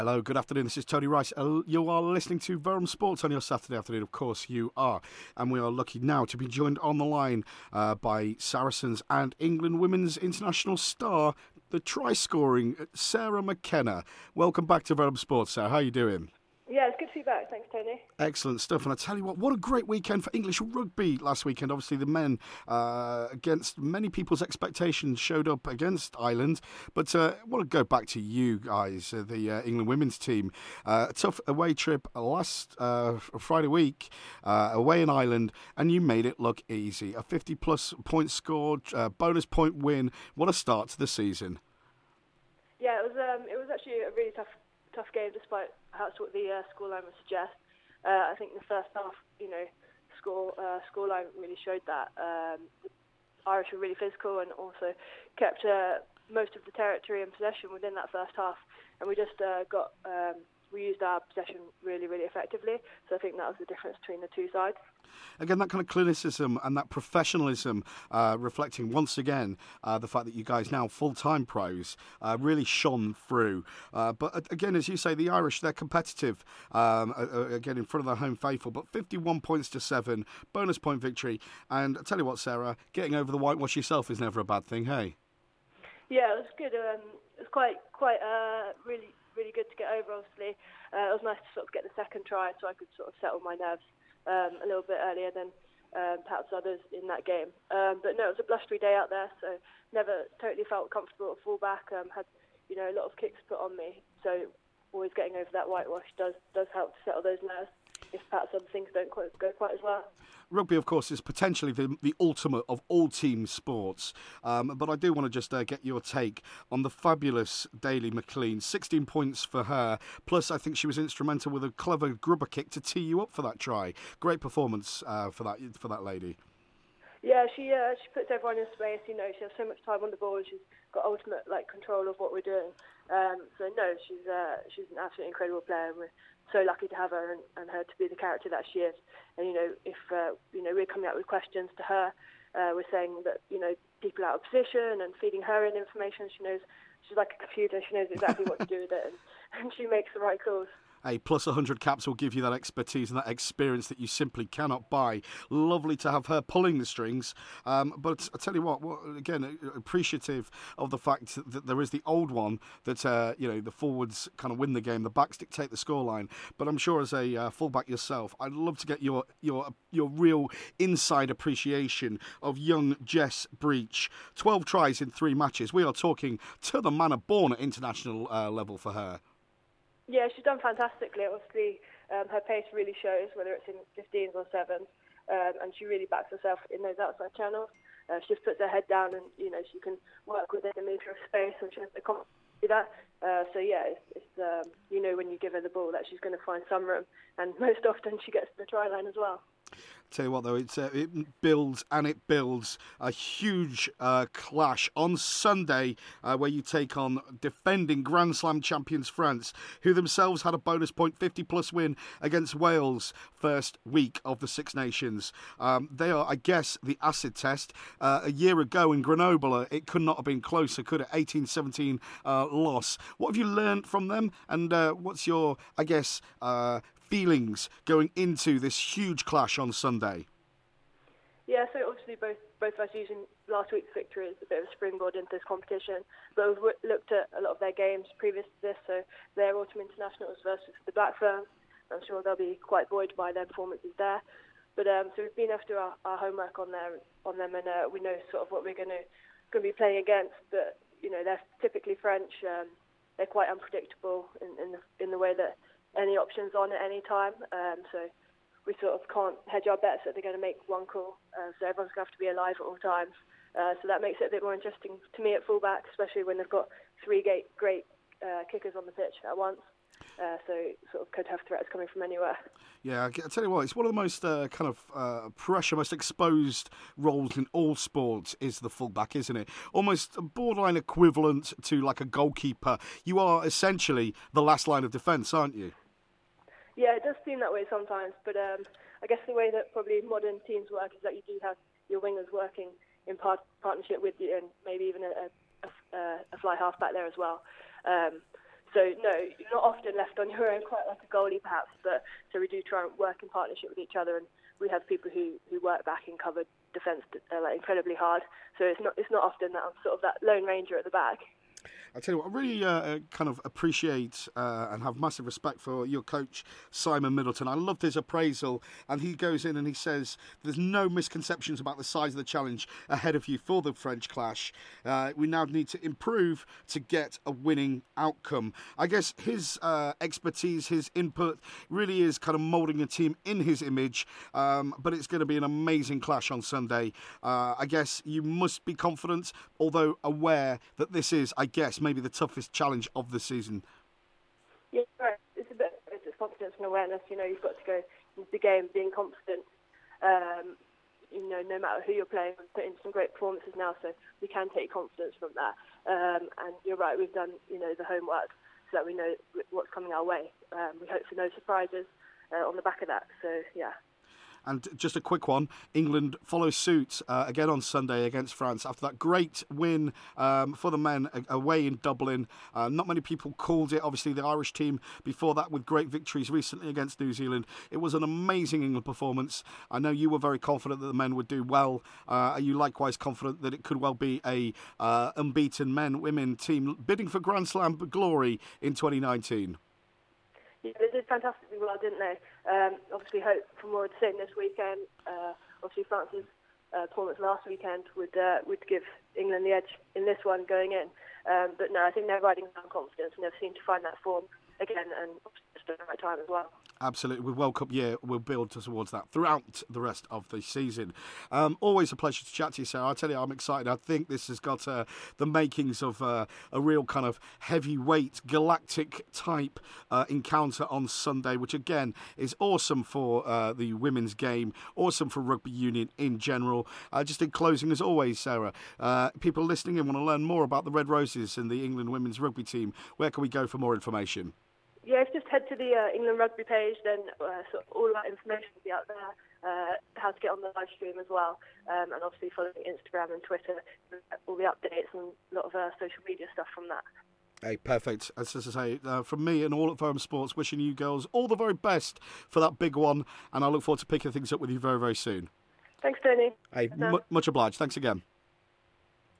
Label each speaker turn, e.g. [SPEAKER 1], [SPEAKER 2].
[SPEAKER 1] Hello, good afternoon. This is Tony Rice. You are listening to Verum Sports on your Saturday afternoon. Of course, you are. And we are lucky now to be joined on the line by Saracens and England women's international star, the try-scoring Sarah McKenna. Welcome back to Verum Sports, Sarah. How are you doing?
[SPEAKER 2] Yeah, it's good to be back. Thanks, Tony.
[SPEAKER 1] Excellent stuff. And I tell you what a great weekend for English rugby last weekend. Obviously, the men, against many people's expectations, showed up against Ireland. But I want to go back to you guys, the England women's team. A tough away trip last Friday week, away in Ireland, and you made it look easy. A 50-plus point scored, bonus point win. What a start to the season.
[SPEAKER 2] Yeah, it was actually a really tough game, despite how what the scoreline would suggest. I think the first half, scoreline really showed that. The Irish were really physical and also kept most of the territory and possession within that first half, and we just we used our possession really, really effectively. So I think that was the difference between the two sides.
[SPEAKER 1] Again, that kind of clinicism and that professionalism, reflecting once again the fact that you guys now full-time pros, really shone through. But again, as you say, the Irish, they're competitive, again, in front of their home faithful. But 51 points to 7, bonus point victory. And I tell you what, Sarah, getting over the whitewash yourself is never a bad thing, hey?
[SPEAKER 2] Yeah, it was good. It was quite really good to get over, obviously. It was nice to sort of get the second try so I could sort of settle my nerves a little bit earlier than perhaps others in that game. But no, it was a blustery day out there, so never totally felt comfortable at fullback. Had a lot of kicks put on me, so always getting over that whitewash does help to settle those nerves if perhaps other things don't go quite as well.
[SPEAKER 1] Rugby, of course, is potentially the ultimate of all team sports. But I do want to just get your take on the fabulous Daly McLean. 16 points for her. Plus, I think she was instrumental with a clever grubber kick to tee you up for that try. Great performance for that lady.
[SPEAKER 2] Yeah, she puts everyone in space. She has so much time on the ball. She's got ultimate control of what we're doing. So no, she's an absolutely incredible player. We're so lucky to have her and her to be the character that she is. And if we're coming out with questions to her, we're saying that people out of position and feeding her in information. She knows, she's like a computer. She knows exactly what to do with it, and she makes the right calls.
[SPEAKER 1] A plus 100 caps will give you that expertise and that experience that you simply cannot buy. Lovely to have her pulling the strings. But I tell you what, again, appreciative of the fact that there is the old one that, the forwards kind of win the game, the backs dictate the scoreline. But I'm sure as a fullback yourself, I'd love to get your real inside appreciation of young Jess Breach. 12 tries in 3 matches. We are talking to the manner born at international level for her.
[SPEAKER 2] Yeah, she's done fantastically. Obviously, her pace really shows, whether it's in 15s or 7s, and she really backs herself in those outside channels. She just puts her head down and, she can work within a metre of space, and she has the confidence to do that. So, yeah, it's when you give her the ball that she's going to find some room, and most often she gets to the try line as well.
[SPEAKER 1] Tell you what, though, it builds a huge clash on Sunday where you take on defending Grand Slam champions France, who themselves had a bonus point 50-plus win against Wales first week of the Six Nations. They are, I guess, the acid test. A year ago in Grenoble, it could not have been closer, could it? 18-17 loss. What have you learned from them, and what's your, I guess, feelings going into this huge clash on Sunday?
[SPEAKER 2] Yeah, so obviously both of us using last week's victory as a bit of a springboard into this competition. But we've looked at a lot of their games previous to this, so their autumn internationals versus the Black Ferns. I'm sure they'll be quite buoyed by their performances there. But so we've been after our homework on them, and we know sort of what we're going to be playing against. But they're typically French. They're quite unpredictable in the way that any options on at any time, so we sort of can't hedge our bets that they're going to make one call, so everyone's going to have to be alive at all times. So that makes it a bit more interesting to me at fullback, especially when they've got 3 great kickers on the pitch at once. So sort of could have threats coming from anywhere.
[SPEAKER 1] Yeah, I tell you what, it's one of the most pressure, most exposed roles in all sports is the fullback, isn't it? Almost a borderline equivalent to like a goalkeeper. You are essentially the last line of defence, aren't you?
[SPEAKER 2] Yeah, it does seem that way sometimes, but I guess the way that probably modern teams work is that you do have your wingers working in partnership with you, and maybe even a fly half back there as well. So no, you're not often left on your own, quite like a goalie perhaps. But so we do try and work in partnership with each other, and we have people who work back and cover defence like incredibly hard. So it's not often that I'm sort of that lone ranger at the back.
[SPEAKER 1] I tell you what, I really kind of appreciate and have massive respect for your coach, Simon Middleton. I loved his appraisal, and he goes in and he says there's no misconceptions about the size of the challenge ahead of you for the French clash. We now need to improve to get a winning outcome. I guess his expertise, his input really is kind of moulding a team in his image, but it's going to be an amazing clash on Sunday. I guess you must be confident, although aware that this is, I guess, maybe the toughest challenge of the season.
[SPEAKER 2] Yeah, right. It's a bit of confidence and awareness. You've got to go into the game being confident. No matter who you're playing, we've put in some great performances now, so we can take confidence from that. And you're right, we've done the homework so that we know what's coming our way. We hope for no surprises on the back of that. So yeah.
[SPEAKER 1] And just a quick one, England follows suit again on Sunday against France after that great win for the men away in Dublin. Not many people called it. Obviously, the Irish team before that with great victories recently against New Zealand. It was an amazing England performance. I know you were very confident that the men would do well. Are you likewise confident that it could well be a unbeaten men-women team bidding for Grand Slam glory in 2019?
[SPEAKER 2] Yeah, they did fantastically well, didn't they? Obviously, hope for more of the same this weekend. Obviously, France's performance last weekend would give England the edge in this one going in. But no, I think they're riding down confidence, and they've seemed to find that form again, and just at the right time as well.
[SPEAKER 1] Absolutely. With World Cup year, we'll build towards that throughout the rest of the season. Always a pleasure to chat to you, Sarah. I tell you, I'm excited. I think this has got the makings of a real kind of heavyweight, galactic type encounter on Sunday, which again is awesome for the women's game, awesome for rugby union in general. Just in closing, as always, Sarah, people listening in want to learn more about the Red Roses and the England women's rugby team. Where can we go for more information?
[SPEAKER 2] Yeah, if you just head to the England Rugby page, then sort of all of that information will be out there, how to get on the live stream as well, and obviously following Instagram and Twitter, all the updates and a lot of social media stuff from that.
[SPEAKER 1] Hey, perfect. As I say, from me and all at Forum Sports, wishing you girls all the very best for that big one, and I look forward to picking things up with you very, very soon.
[SPEAKER 2] Thanks, Tony.
[SPEAKER 1] Hey, much obliged. Thanks again.